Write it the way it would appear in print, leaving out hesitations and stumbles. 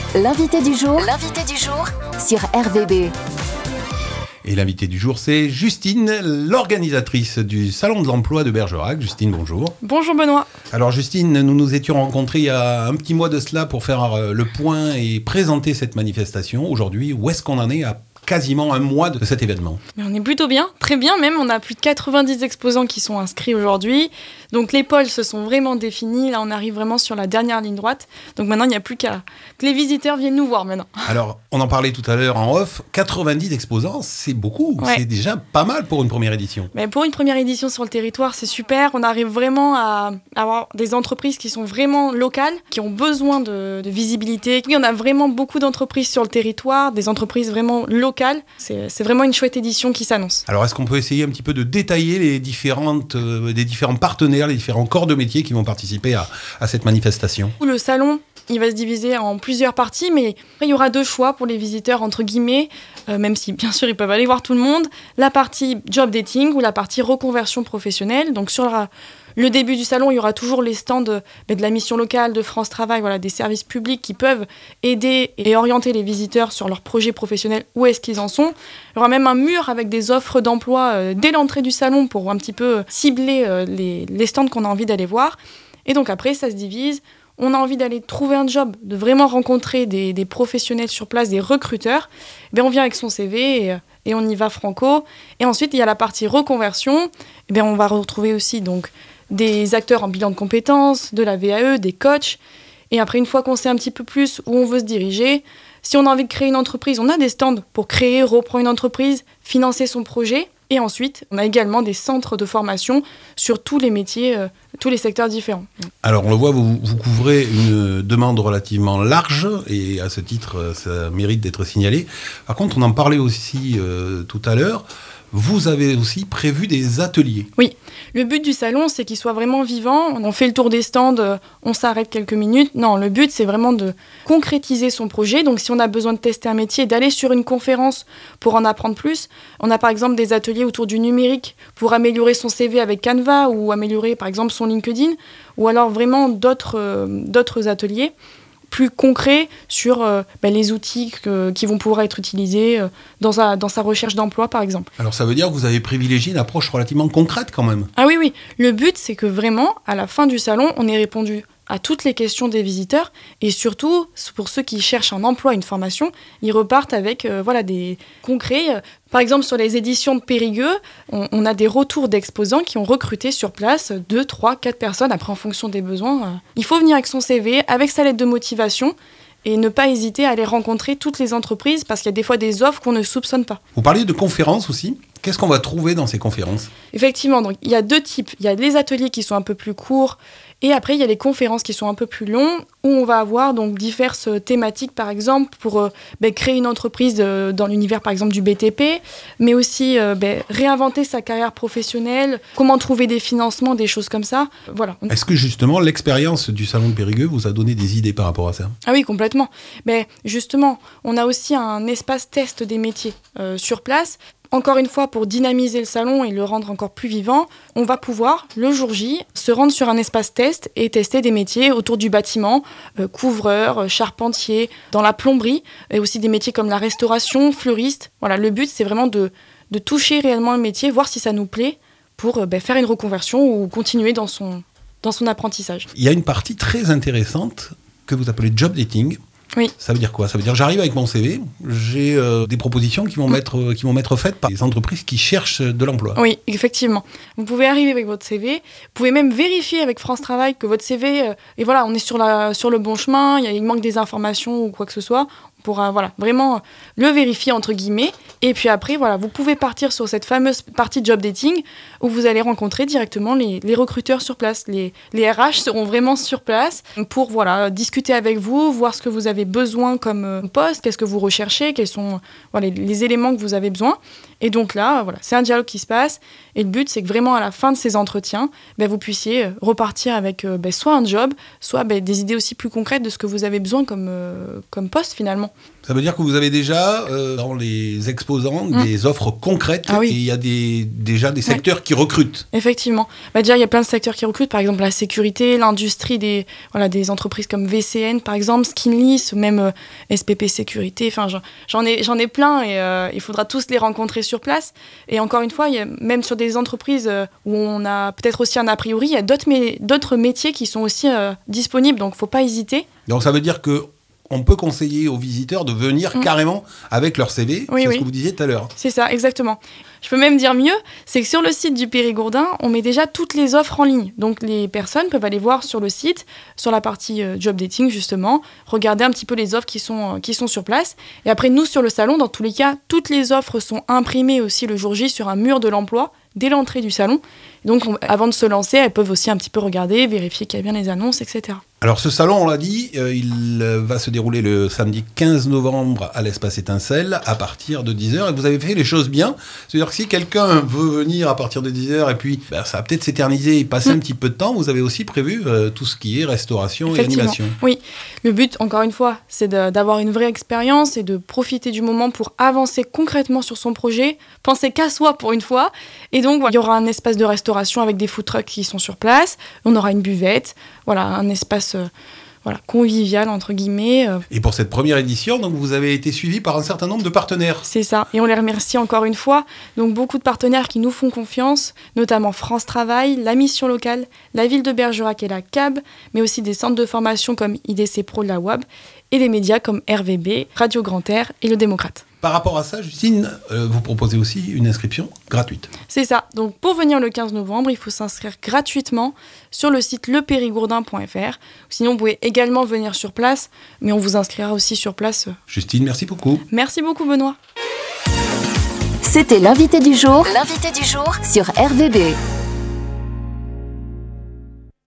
L'invité du jour sur RVB. Et l'invité du jour, c'est Justine, l'organisatrice du Salon de l'Emploi de Bergerac. Justine, bonjour. Bonjour Benoît. Alors Justine, nous nous étions rencontrés il y a un petit mois de cela pour faire le point et présenter cette manifestation. Aujourd'hui, où est-ce qu'on en est à quasiment un mois de cet événement? Mais on est plutôt bien, très bien même. On a plus de 90 exposants qui sont inscrits aujourd'hui. Donc les pôles se sont vraiment définis. Là, on arrive vraiment sur la dernière ligne droite. Donc maintenant, il n'y a plus qu'à que les visiteurs viennent nous voir maintenant. Alors, on en parlait tout à l'heure en off. 90 exposants, c'est beaucoup. Ouais. C'est déjà pas mal pour une première édition. Mais pour une première édition sur le territoire, c'est super. On arrive vraiment à avoir des entreprises qui sont vraiment locales, qui ont besoin de visibilité. Il y en a vraiment beaucoup d'entreprises sur le territoire, des entreprises vraiment locales. C'est vraiment une chouette édition qui s'annonce. Alors, est-ce qu'on peut essayer un petit peu de détailler les différents partenaires, les différents corps de métier qui vont participer à cette manifestation? Le salon, il va se diviser en plusieurs parties, mais après, il y aura deux choix pour les visiteurs, entre guillemets, même si, bien sûr, ils peuvent aller voir tout le monde. La partie job dating ou la partie reconversion professionnelle. Donc, sur le début du salon, il y aura toujours les stands de la mission locale, de France Travail, voilà, des services publics qui peuvent aider et orienter les visiteurs sur leurs projets professionnels, où est-ce qu'ils en sont. Il y aura même un mur avec des offres d'emploi dès l'entrée du salon pour un petit peu cibler les stands qu'on a envie d'aller voir. Et donc après, ça se divise. On a envie d'aller trouver un job, de vraiment rencontrer des professionnels sur place, des recruteurs. On vient avec son CV et on y va franco. Et ensuite, il y a la partie reconversion. On va retrouver aussi donc des acteurs en bilan de compétences, de la VAE, des coachs. Et après, une fois qu'on sait un petit peu plus où on veut se diriger, si on a envie de créer une entreprise, on a des stands pour créer, reprendre une entreprise, financer son projet. Et ensuite, on a également des centres de formation sur tous les métiers, tous les secteurs différents. Alors, on le voit, vous couvrez une demande relativement large et à ce titre, ça mérite d'être signalé. Par contre, on en parlait aussi tout à l'heure. Vous avez aussi prévu des ateliers. Oui, le but du salon, c'est qu'il soit vraiment vivant. On fait le tour des stands, on s'arrête quelques minutes. Non, le but, c'est vraiment de concrétiser son projet. Donc, si on a besoin de tester un métier, d'aller sur une conférence pour en apprendre plus. On a par exemple des ateliers autour du numérique pour améliorer son CV avec Canva ou améliorer par exemple son LinkedIn. Ou alors vraiment d'autres ateliers plus concret sur les outils qui vont pouvoir être utilisés dans sa recherche d'emploi, par exemple. Alors, ça veut dire que vous avez privilégié une approche relativement concrète, quand même. Ah oui. Le but, c'est que vraiment, à la fin du salon, on ait répondu à toutes les questions des visiteurs. Et surtout, pour ceux qui cherchent un emploi, une formation, ils repartent avec des concrets. Par exemple, sur les éditions de Périgueux, on a des retours d'exposants qui ont recruté sur place 2, 3, 4 personnes, après en fonction des besoins. Il faut venir avec son CV, avec sa lettre de motivation, et ne pas hésiter à aller rencontrer toutes les entreprises, parce qu'il y a des fois des offres qu'on ne soupçonne pas. Vous parliez de conférences aussi. Qu'est-ce qu'on va trouver dans ces conférences? Effectivement, donc, il y a deux types. Il y a les ateliers qui sont un peu plus courts, et après, il y a les conférences qui sont un peu plus longues, où on va avoir donc diverses thématiques, par exemple, pour créer une entreprise dans l'univers, par exemple, du BTP, mais aussi réinventer sa carrière professionnelle, comment trouver des financements, des choses comme ça. Voilà. Est-ce que justement, l'expérience du Salon de Périgueux vous a donné des idées par rapport à ça? Ah oui, complètement. Justement, on a aussi un espace test des métiers sur place. Encore une fois, pour dynamiser le salon et le rendre encore plus vivant, on va pouvoir, le jour J, se rendre sur un espace test et tester des métiers autour du bâtiment, couvreur, charpentier, dans la plomberie, et aussi des métiers comme la restauration, fleuriste. Voilà, le but, c'est vraiment de toucher réellement le métier, voir si ça nous plaît, pour faire une reconversion ou continuer dans son apprentissage. Il y a une partie très intéressante que vous appelez job dating. Oui. Ça veut dire quoi? Ça veut dire j'arrive avec mon CV, j'ai des propositions qui vont m'être faites par des entreprises qui cherchent de l'emploi. Oui, effectivement. Vous pouvez arriver avec votre CV, vous pouvez même vérifier avec France Travail que votre CV, et voilà, on est sur le bon chemin, il manque des informations ou quoi que ce soit. On pourra vraiment le vérifier entre guillemets. Et puis après, vous pouvez partir sur cette fameuse partie job dating où vous allez rencontrer directement les recruteurs sur place. Les RH seront vraiment sur place pour discuter avec vous, voir ce que vous avez besoin comme poste, qu'est-ce que vous recherchez, quels sont les éléments que vous avez besoin. Et donc là, c'est un dialogue qui se passe. Et le but, c'est que vraiment à la fin de ces entretiens, vous puissiez repartir avec soit un job, soit des idées aussi plus concrètes de ce que vous avez besoin comme poste finalement. Exactement. Ça veut dire que vous avez déjà, dans les exposants, des offres concrètes et il y a déjà des secteurs qui recrutent. Effectivement. Déjà, il y a plein de secteurs qui recrutent, par exemple la sécurité, l'industrie, des entreprises comme VCN, par exemple, Skinless, même SPP Sécurité. Enfin, j'en ai plein et il faudra tous les rencontrer sur place. Et encore une fois, même sur des entreprises où on a peut-être aussi un a priori, il y a d'autres métiers qui sont aussi disponibles, donc il ne faut pas hésiter. Donc ça veut dire que on peut conseiller aux visiteurs de venir carrément avec leur CV, ce que vous disiez tout à l'heure. C'est ça, exactement. Je peux même dire mieux, c'est que sur le site du Périgourdin, on met déjà toutes les offres en ligne. Donc les personnes peuvent aller voir sur le site, sur la partie job dating justement, regarder un petit peu les offres qui sont sur place. Et après, nous, sur le salon, dans tous les cas, toutes les offres sont imprimées aussi le jour J sur un mur de l'emploi, dès l'entrée du salon. Donc avant de se lancer, elles peuvent aussi un petit peu regarder, vérifier qu'il y a bien les annonces, etc. Alors ce salon, on l'a dit, il va se dérouler le samedi 15 novembre à l'Espace Étincelle à partir de 10h. Et vous avez fait les choses bien. C'est-à-dire que si quelqu'un veut venir à partir de 10h et puis ça va peut-être s'éterniser et passer un petit peu de temps, vous avez aussi prévu tout ce qui est restauration et animation. Oui, le but, encore une fois, c'est d'avoir une vraie expérience et de profiter du moment pour avancer concrètement sur son projet, penser qu'à soi pour une fois. Et donc, il y aura un espace de restauration avec des food trucks qui sont sur place. On aura une buvette, un espace convivial, entre guillemets. Et pour cette première édition, donc, vous avez été suivi par un certain nombre de partenaires. C'est ça, et on les remercie encore une fois. Donc beaucoup de partenaires qui nous font confiance, notamment France Travail, la Mission Locale, la Ville de Bergerac et la CAB, mais aussi des centres de formation comme IDC Pro de la WAB, et des médias comme RVB, Radio Grand Air et Le Démocrate. Par rapport à ça, Justine, vous proposez aussi une inscription gratuite. C'est ça. Donc pour venir le 15 novembre, il faut s'inscrire gratuitement sur le site lepérigourdin.fr. Sinon, vous pouvez également venir sur place, mais on vous inscrira aussi sur place. Justine, merci beaucoup. Merci beaucoup, Benoît. C'était l'invité du jour sur RVB.